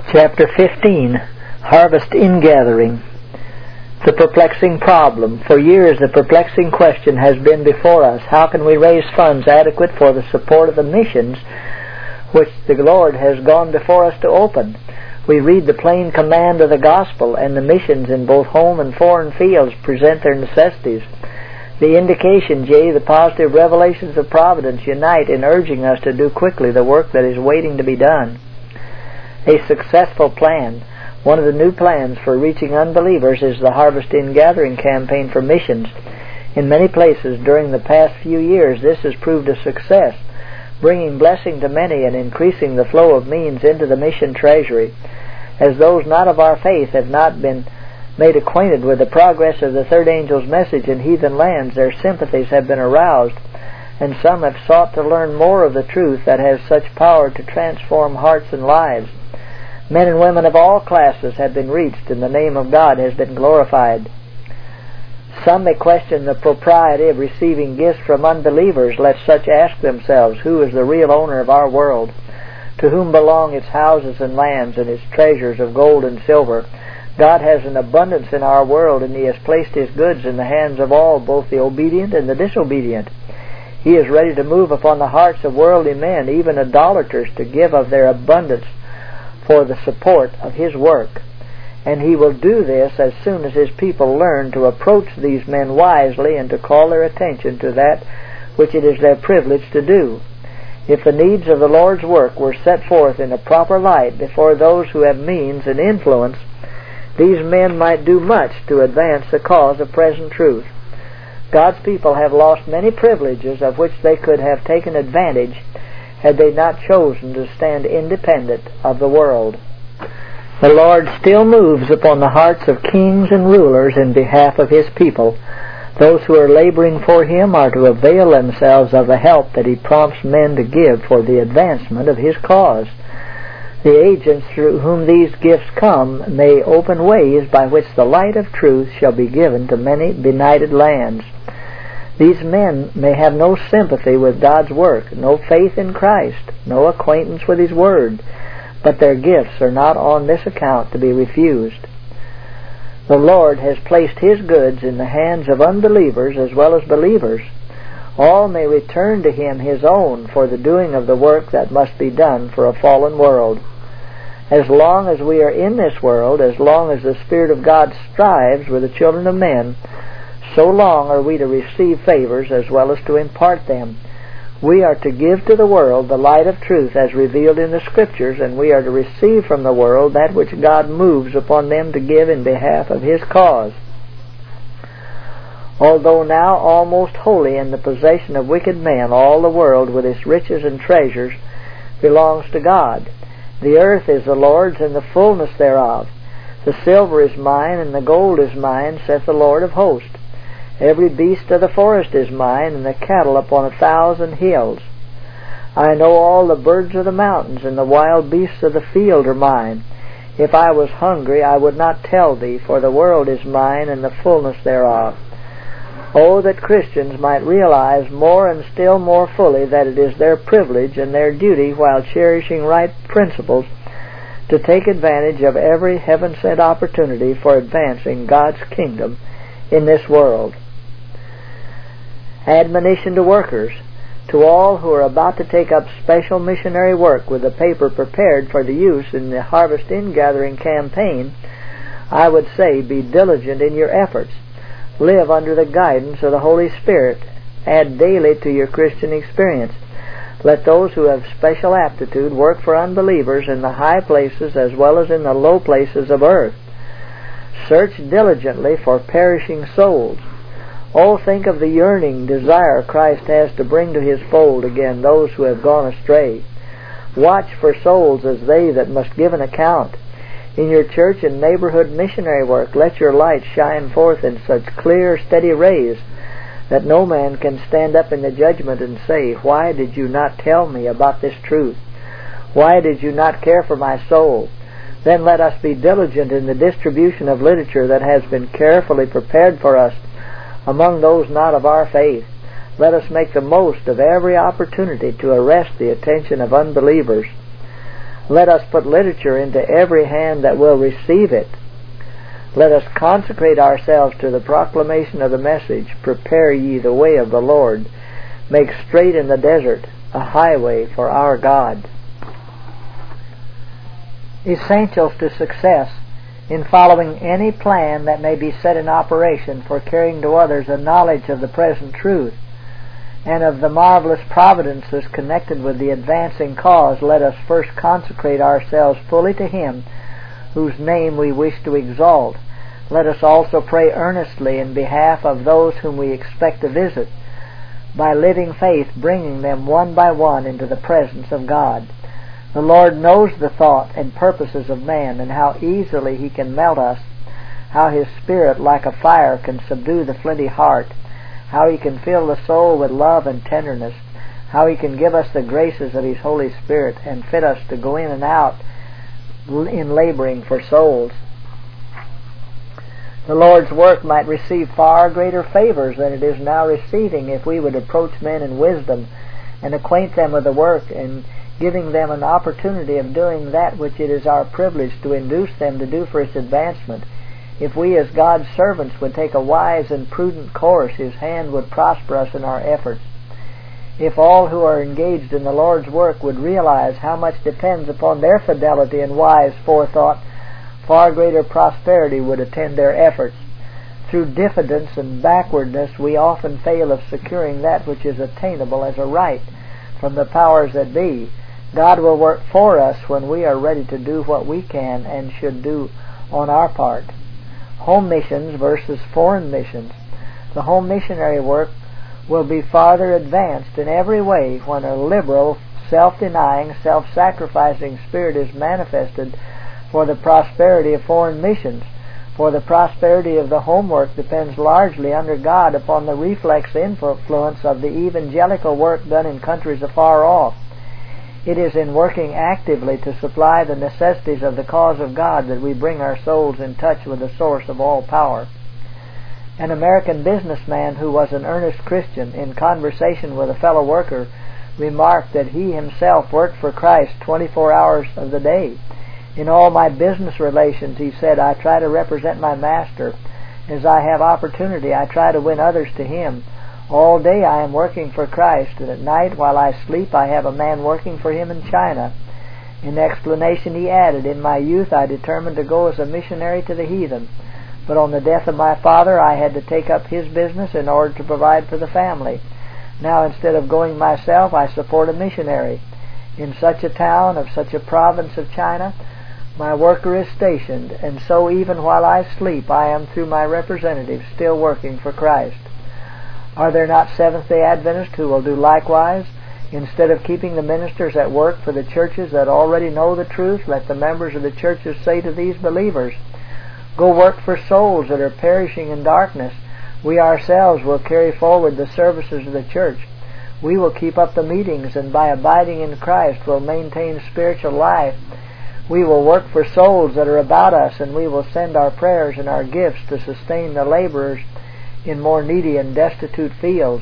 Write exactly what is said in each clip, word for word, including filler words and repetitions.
Chapter fifteen, Harvest Ingathering. The perplexing problem. For years the perplexing question has been before us: how can we raise funds adequate for the support of the missions which the Lord has gone before us to open? We read the plain command of the gospel, and the missions in both home and foreign fields present their necessities. The indications, yea, the positive revelations of providence unite in urging us to do quickly the work that is waiting to be done. A successful plan. One of the new plans for reaching unbelievers is the Harvest Ingathering campaign for missions. In many places during the past few years this has proved a success, bringing blessing to many and increasing the flow of means into the mission treasury. As those not of our faith have not been made acquainted with the progress of the third angel's message in heathen lands, their sympathies have been aroused, and some have sought to learn more of the truth that has such power to transform hearts and lives. Men and women of all classes have been reached, and the name of God has been glorified. Some may question the propriety of receiving gifts from unbelievers. Let such ask themselves, who is the real owner of our world? To whom belong its houses and lands and its treasures of gold and silver? God has an abundance in our world, and He has placed His goods in the hands of all, both the obedient and the disobedient. He is ready to move upon the hearts of worldly men, even idolaters, to give of their abundance for the support of His work. And He will do this as soon as His people learn to approach these men wisely and to call their attention to that which it is their privilege to do. If the needs of the Lord's work were set forth in a proper light before those who have means and influence, these men might do much to advance the cause of present truth. God's people have lost many privileges of which they could have taken advantage had they not chosen to stand independent of the world. The Lord still moves upon the hearts of kings and rulers in behalf of His people. Those who are laboring for Him are to avail themselves of the help that He prompts men to give for the advancement of His cause. The agents through whom these gifts come may open ways by which the light of truth shall be given to many benighted lands. These men may have no sympathy with God's work, no faith in Christ, no acquaintance with His Word, but their gifts are not on this account to be refused. The Lord has placed His goods in the hands of unbelievers as well as believers. All may return to Him His own for the doing of the work that must be done for a fallen world. As long as we are in this world, as long as the Spirit of God strives with the children of men, so long are we to receive favors as well as to impart them. We are to give to the world the light of truth as revealed in the Scriptures, and we are to receive from the world that which God moves upon them to give in behalf of His cause. Although now almost wholly in the possession of wicked men, all the world with its riches and treasures belongs to God. The earth is the Lord's and the fullness thereof. The silver is mine and the gold is mine, saith the Lord of hosts. Every beast of the forest is mine, and the cattle upon a thousand hills. I know all the birds of the mountains, and the wild beasts of the field are mine. If I was hungry, I would not tell thee, for the world is mine, and the fullness thereof. Oh, that Christians might realize more and still more fully that it is their privilege and their duty, while cherishing right principles, to take advantage of every heaven-sent opportunity for advancing God's kingdom in this world. Admonition to workers. To all who are about to take up special missionary work with the paper prepared for the use in the Harvest Ingathering campaign, I would say, be diligent in your efforts. Live under the guidance of the Holy Spirit. Add daily to your Christian experience. Let those who have special aptitude work for unbelievers in the high places as well as in the low places of earth. Search diligently for perishing souls. Oh, think of the yearning desire Christ has to bring to His fold again those who have gone astray. Watch for souls as they that must give an account. In your church and neighborhood missionary work, let your light shine forth in such clear, steady rays that no man can stand up in the judgment and say, "Why did you not tell me about this truth? Why did you not care for my soul?" Then let us be diligent in the distribution of literature that has been carefully prepared for us among those not of our faith. Let us make the most of every opportunity to arrest the attention of unbelievers. Let us put literature into every hand that will receive it. Let us consecrate ourselves to the proclamation of the message, prepare ye the way of the Lord, make straight in the desert a highway for our God. Essentials to success in following any plan that may be set in operation for carrying to others a knowledge of the present truth and of the marvelous providences connected with the advancing cause. Let us first consecrate ourselves fully to Him whose name we wish to exalt. Let us also pray earnestly in behalf of those whom we expect to visit, by living faith bringing them one by one into the presence of God. The Lord knows the thought and purposes of man, and how easily He can melt us, how His Spirit like a fire can subdue the flinty heart, how He can fill the soul with love and tenderness, how He can give us the graces of His Holy Spirit and fit us to go in and out in laboring for souls. The Lord's work might receive far greater favors than it is now receiving if we would approach men in wisdom and acquaint them with the work, and giving them an opportunity of doing that which it is our privilege to induce them to do for its advancement. If we as God's servants would take a wise and prudent course, His hand would prosper us in our efforts. If all who are engaged in the Lord's work would realize how much depends upon their fidelity and wise forethought, far greater prosperity would attend their efforts. Through diffidence and backwardness we often fail of securing that which is attainable as a right from the powers that be. God will work for us when we are ready to do what we can and should do on our part. Home missions versus foreign missions. The home missionary work will be farther advanced in every way when a liberal, self-denying, self-sacrificing spirit is manifested for the prosperity of foreign missions. For the prosperity of the home work depends largely under God upon the reflex influence of the evangelical work done in countries afar off. It is in working actively to supply the necessities of the cause of God that we bring our souls in touch with the source of all power. An American businessman who was an earnest Christian, in conversation with a fellow worker, remarked that he himself worked for Christ twenty-four hours of the day. In all my business relations, he said, I try to represent my master. As I have opportunity, I try to win others to Him. All day I am working for Christ, and at night while I sleep I have a man working for Him in China. In explanation he added, in my youth I determined to go as a missionary to the heathen, but on the death of my father I had to take up his business in order to provide for the family. Now instead of going myself, I support a missionary. In such a town of such a province of China, my worker is stationed, and so even while I sleep I am through my representative still working for Christ. Are there not Seventh-day Adventists who will do likewise? Instead of keeping the ministers at work for the churches that already know the truth, let the members of the churches say to these believers, go work for souls that are perishing in darkness. We ourselves will carry forward the services of the church. We will keep up the meetings, and by abiding in Christ will maintain spiritual life. We will work for souls that are about us, and we will send our prayers and our gifts to sustain the laborers in more needy and destitute fields.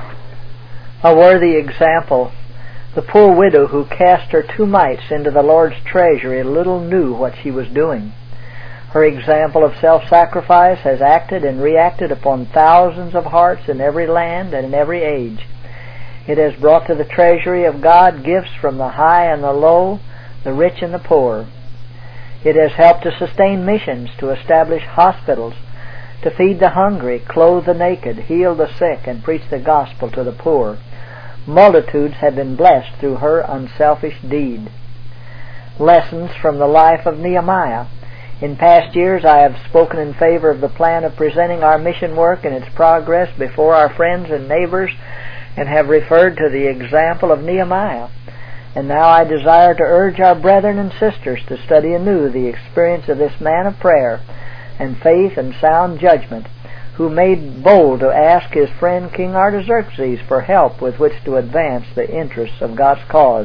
A worthy example. The poor widow who cast her two mites into the Lord's treasury little knew what she was doing. Her example of self-sacrifice has acted and reacted upon thousands of hearts in every land and in every age. It has brought to the treasury of God gifts from the high and the low, the rich and the poor. It has helped to sustain missions, to establish hospitals, to feed the hungry, clothe the naked, heal the sick, and preach the gospel to the poor. Multitudes have been blessed through her unselfish deed. Lessons from the life of Nehemiah. In past years I have spoken in favor of the plan of presenting our mission work and its progress before our friends and neighbors, and have referred to the example of Nehemiah. And now I desire to urge our brethren and sisters to study anew the experience of this man of prayer and faith and sound judgment, who made bold to ask his friend King Artaxerxes for help with which to advance the interests of God's cause.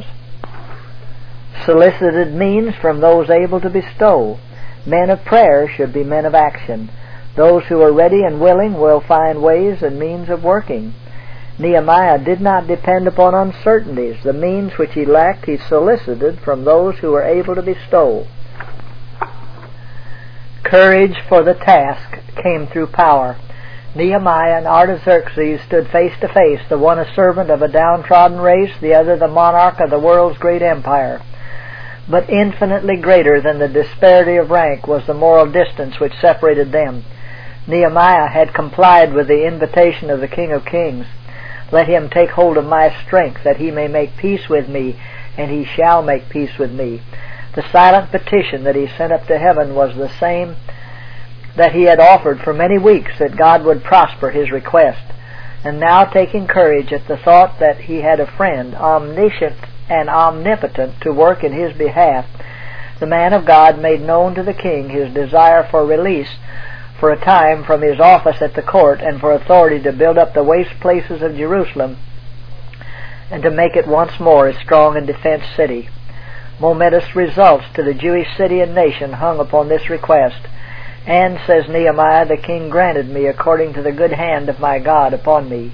Solicited means from those able to bestow. Men of prayer should be men of action. Those who are ready and willing will find ways and means of working. Nehemiah did not depend upon uncertainties. The means which he lacked he solicited from those who were able to bestow. Courage for the task came through power. Nehemiah and Artaxerxes stood face to face, the one a servant of a downtrodden race, the other the monarch of the world's great empire. But infinitely greater than the disparity of rank was the moral distance which separated them. Nehemiah had complied with the invitation of the King of Kings. Let him take hold of my strength, that he may make peace with me, and he shall make peace with me. The silent petition that he sent up to heaven was the same that he had offered for many weeks, that God would prosper his request. And now, taking courage at the thought that he had a friend, omniscient and omnipotent, to work in his behalf, the man of God made known to the king his desire for release for a time from his office at the court, and for authority to build up the waste places of Jerusalem and to make it once more a strong and defensed city. Momentous results to the Jewish city and nation hung upon this request. And, says Nehemiah, the king granted me according to the good hand of my God upon me.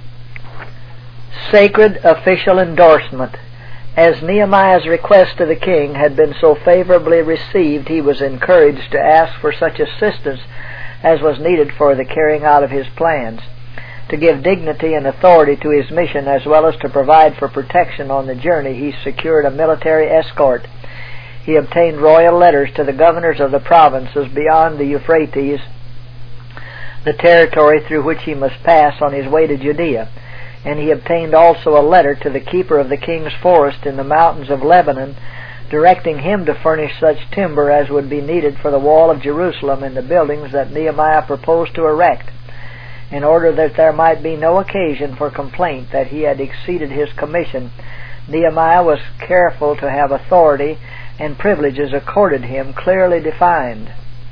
Sacred official endorsement. As Nehemiah's request to the king had been so favorably received, he was encouraged to ask for such assistance as was needed for the carrying out of his plans. To give dignity and authority to his mission, as well as to provide for protection on the journey, he secured a military escort. He obtained royal letters to the governors of the provinces beyond the Euphrates, the territory through which he must pass on his way to Judea. And he obtained also a letter to the keeper of the king's forest in the mountains of Lebanon, directing him to furnish such timber as would be needed for the wall of Jerusalem and the buildings that Nehemiah proposed to erect, in order that there might be no occasion for complaint that he had exceeded his commission. Nehemiah was careful to have authority and privileges accorded him clearly defined.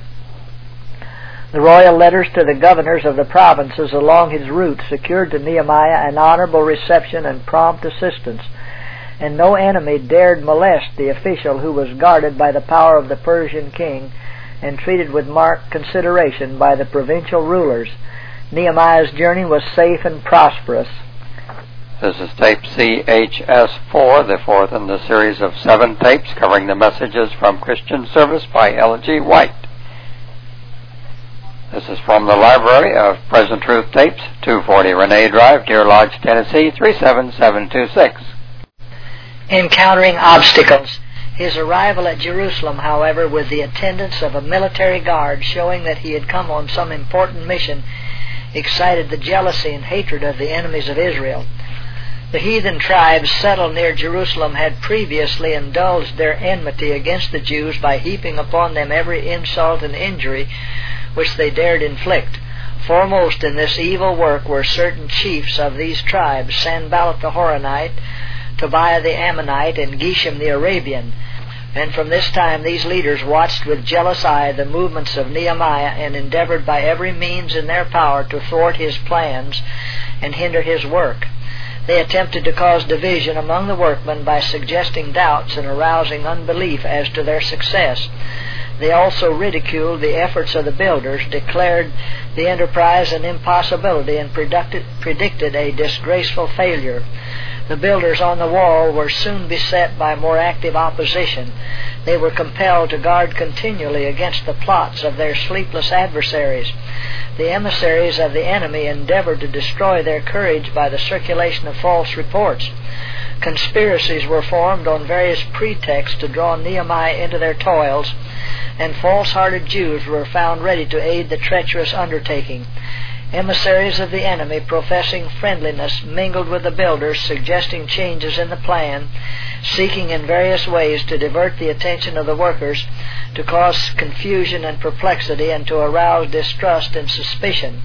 The royal letters to the governors of the provinces along his route secured to Nehemiah an honorable reception and prompt assistance, and no enemy dared molest the official who was guarded by the power of the Persian king and treated with marked consideration by the provincial rulers. Nehemiah's journey was safe and prosperous. This is tape C H S four, the fourth in the series of seven tapes covering the messages from Christian Service by L G White. This is from the library of Present Truth Tapes, two forty Renee Drive, Deer Lodge, Tennessee, three seven seven two six. Encountering obstacles. His arrival at Jerusalem, however, with the attendance of a military guard showing that he had come on some important mission, excited the jealousy and hatred of the enemies of Israel. The heathen tribes settled near Jerusalem had previously indulged their enmity against the Jews by heaping upon them every insult and injury which they dared inflict. Foremost in this evil work were certain chiefs of these tribes, Sanballat the Horonite, Tobiah the Ammonite, and Geshem the Arabian. And from this time these leaders watched with jealous eye the movements of Nehemiah, and endeavored by every means in their power to thwart his plans and hinder his work. They attempted to cause division among the workmen by suggesting doubts and arousing unbelief as to their success. They also ridiculed the efforts of the builders, declared the enterprise an impossibility, and predicted, predicted a disgraceful failure. The builders on the wall were soon beset by more active opposition. They were compelled to guard continually against the plots of their sleepless adversaries. The emissaries of the enemy endeavored to destroy their courage by the circulation of false reports. Conspiracies were formed on various pretexts to draw Nehemiah into their toils, and false-hearted Jews were found ready to aid the treacherous undertaking. Emissaries of the enemy, professing friendliness, mingled with the builders, suggesting changes in the plan, seeking in various ways to divert the attention of the workers, to cause confusion and perplexity, and to arouse distrust and suspicion.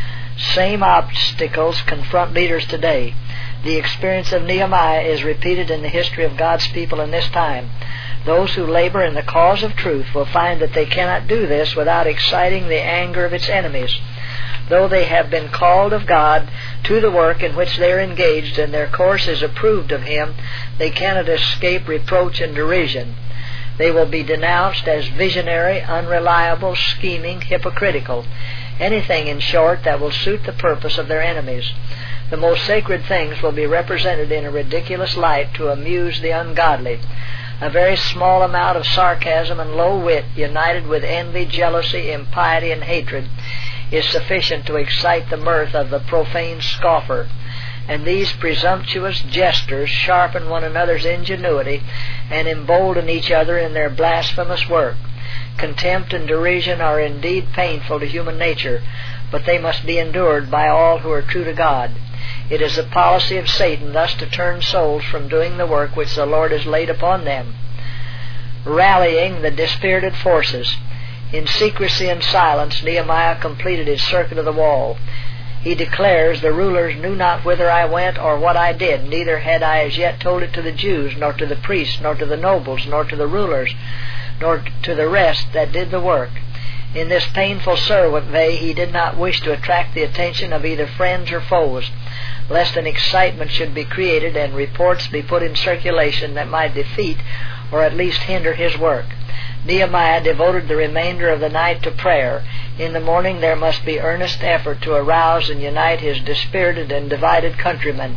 Same obstacles confront leaders today. The experience of Nehemiah is repeated in the history of God's people in this time. Those who labor in the cause of truth will find that they cannot do this without exciting the anger of its enemies. Though they have been called of God to the work in which they are engaged, and their course is approved of Him, they cannot escape reproach and derision. They will be denounced as visionary, unreliable, scheming, hypocritical, anything, in short, that will suit the purpose of their enemies. The most sacred things will be represented in a ridiculous light to amuse the ungodly. A very small amount of sarcasm and low wit, united with envy, jealousy, impiety, and hatred, is sufficient to excite the mirth of the profane scoffer. And these presumptuous jesters sharpen one another's ingenuity and embolden each other in their blasphemous work. Contempt and derision are indeed painful to human nature, but they must be endured by all who are true to God. It is the policy of Satan thus to turn souls from doing the work which the Lord has laid upon them. Rallying the dispirited forces. In secrecy and silence Nehemiah completed his circuit of the wall. He declares, "The rulers knew not whither I went or what I did, neither had I as yet told it to the Jews, nor to the priests, nor to the nobles, nor to the rulers, nor to the rest that did the work." In this painful survey he did not wish to attract the attention of either friends or foes, lest an excitement should be created and reports be put in circulation that might defeat or at least hinder his work. Nehemiah devoted the remainder of the night to prayer. In the morning there must be earnest effort to arouse and unite his dispirited and divided countrymen.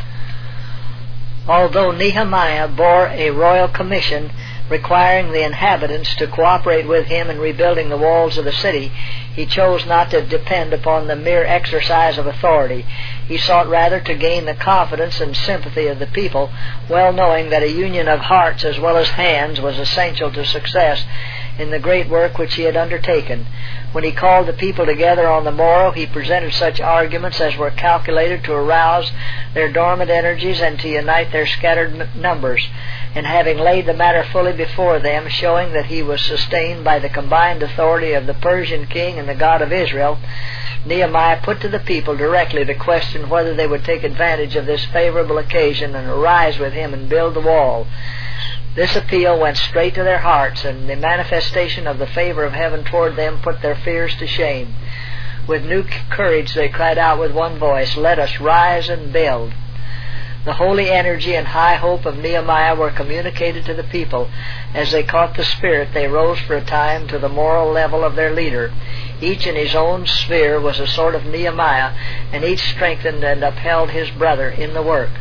Although Nehemiah bore a royal commission requiring the inhabitants to cooperate with him in rebuilding the walls of the city, he chose not to depend upon the mere exercise of authority. He sought rather to gain the confidence and sympathy of the people, well knowing that a union of hearts as well as hands was essential to success in the great work which he had undertaken. When he called the people together on the morrow, he presented such arguments as were calculated to arouse their dormant energies and to unite their scattered numbers. And having laid the matter fully before them, showing that he was sustained by the combined authority of the Persian king and the God of Israel, Nehemiah put to the people directly the question whether they would take advantage of this favorable occasion and arise with him and build the wall. This appeal went straight to their hearts, and the manifestation of the favor of heaven toward them put their fears to shame. With new courage they cried out with one voice, "Let us rise and build." The holy energy and high hope of Nehemiah were communicated to the people. As they caught the Spirit, they rose for a time to the moral level of their leader. Each in his own sphere was a sort of Nehemiah, and each strengthened and upheld his brother in the work.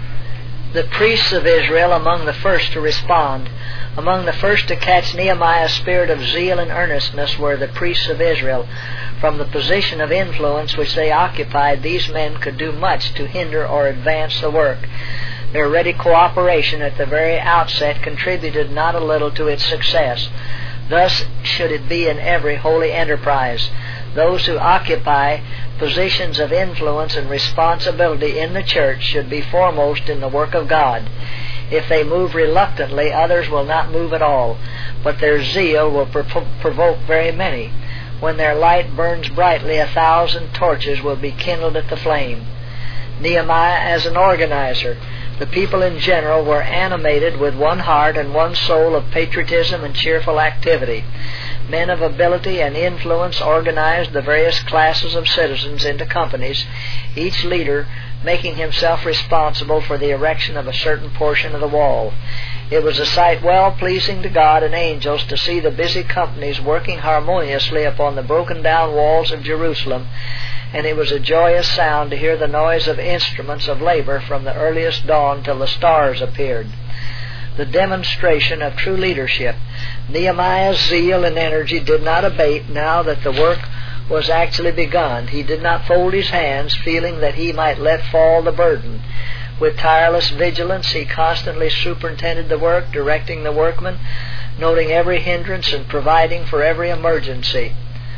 The priests of Israel among the first to respond. Among the first to catch Nehemiah's spirit of zeal and earnestness were the priests of Israel. From the position of influence which they occupied, these men could do much to hinder or advance the work. Their ready cooperation at the very outset contributed not a little to its success. Thus should it be in every holy enterprise. Those who occupy positions of influence and responsibility in the church should be foremost in the work of God. If they move reluctantly, others will not move at all, but their zeal will prov- provoke very many. When their light burns brightly, a thousand torches will be kindled at the flame. Nehemiah as an organizer. The people in general were animated with one heart and one soul of patriotism and cheerful activity. Men of ability and influence organized the various classes of citizens into companies, each leader making himself responsible for the erection of a certain portion of the wall. It was a sight well pleasing to God and angels to see the busy companies working harmoniously upon the broken down walls of Jerusalem, and it was a joyous sound to hear the noise of instruments of labor from the earliest dawn till the stars appeared. The demonstration of true leadership. Nehemiah's zeal and energy did not abate now that the work was actually begun. He did not fold his hands, feeling that he might let fall the burden. With tireless vigilance, he constantly superintended the work, directing the workmen, noting every hindrance and providing for every emergency.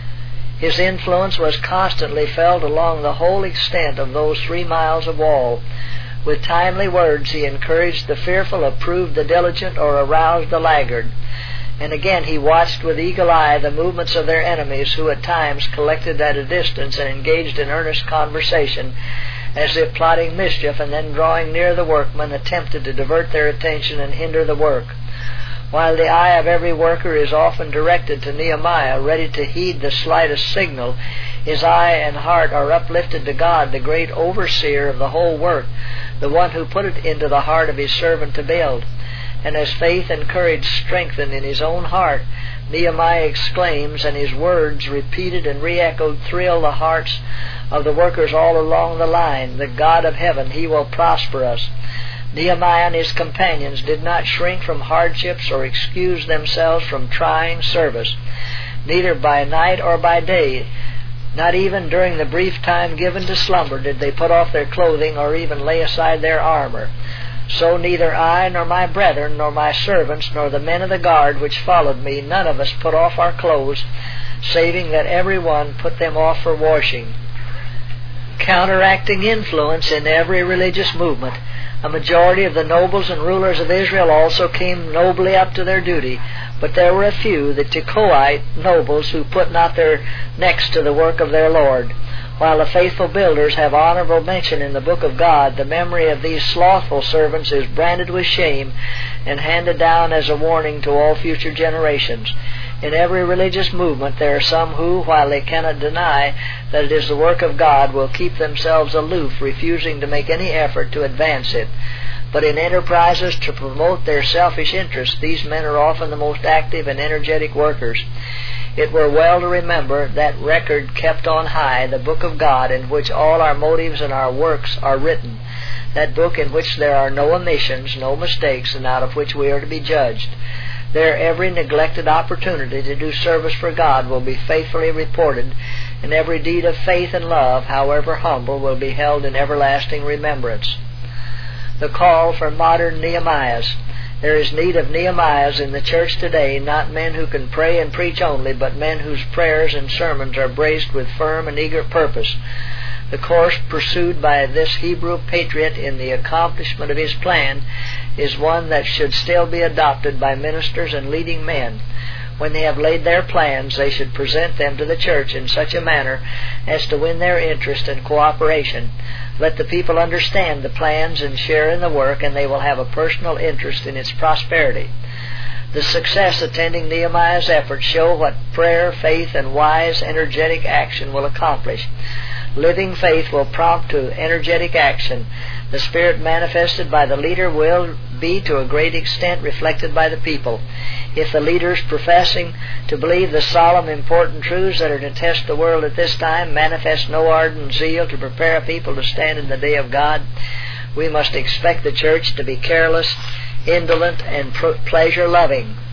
His influence was constantly felt along the whole extent of those three miles of wall. With timely words he encouraged the fearful, approved the diligent, or aroused the laggard. And again he watched with eagle eye the movements of their enemies, who at times collected at a distance and engaged in earnest conversation, as if plotting mischief, and then drawing near the workmen attempted to divert their attention and hinder the work. While the eye of every worker is often directed to Nehemiah, ready to heed the slightest signal, his eye and heart are uplifted to God, the great overseer of the whole work, the one who put it into the heart of his servant to build. And as faith and courage strengthened in his own heart, Nehemiah exclaims, and his words, repeated and re-echoed, thrill the hearts of the workers all along the line. The God of heaven, He will prosper us. Nehemiah and his companions did not shrink from hardships or excuse themselves from trying service, neither by night or by day. Not even during the brief time given to slumber did they put off their clothing or even lay aside their armor. So neither I, nor my brethren, nor my servants, nor the men of the guard which followed me, none of us put off our clothes, saving that every one put them off for washing. Counteracting influence in every religious movement, a majority of the nobles and rulers of Israel also came nobly up to their duty, but there were a few, the Tekoite nobles, who put not their necks to the work of their Lord. While the faithful builders have honorable mention in the book of God, the memory of these slothful servants is branded with shame and handed down as a warning to all future generations. In every religious movement there are some who, while they cannot deny that it is the work of God, will keep themselves aloof, refusing to make any effort to advance it. But in enterprises to promote their selfish interests, these men are often the most active and energetic workers. It were well to remember that record kept on high, the book of God, in which all our motives and our works are written, that book in which there are no omissions, no mistakes, and out of which we are to be judged. There every neglected opportunity to do service for God will be faithfully reported, and every deed of faith and love, however humble, will be held in everlasting remembrance. The call for modern Nehemiahs. There is need of Nehemiahs in the church today, not men who can pray and preach only, but men whose prayers and sermons are braced with firm and eager purpose. The course pursued by this Hebrew patriot in the accomplishment of his plan is one that should still be adopted by ministers and leading men. When they have laid their plans, they should present them to the church in such a manner as to win their interest and cooperation. Let the people understand the plans and share in the work, and they will have a personal interest in its prosperity. The success attending Nehemiah's efforts show what prayer, faith, and wise, energetic action will accomplish. Living faith will prompt to energetic action. The spirit manifested by the leader will be to a great extent reflected by the people. If the leaders professing to believe the solemn, important truths that are to test the world at this time manifest no ardent zeal to prepare a people to stand in the day of God, we must expect the church to be careless, indolent, and pleasure-loving.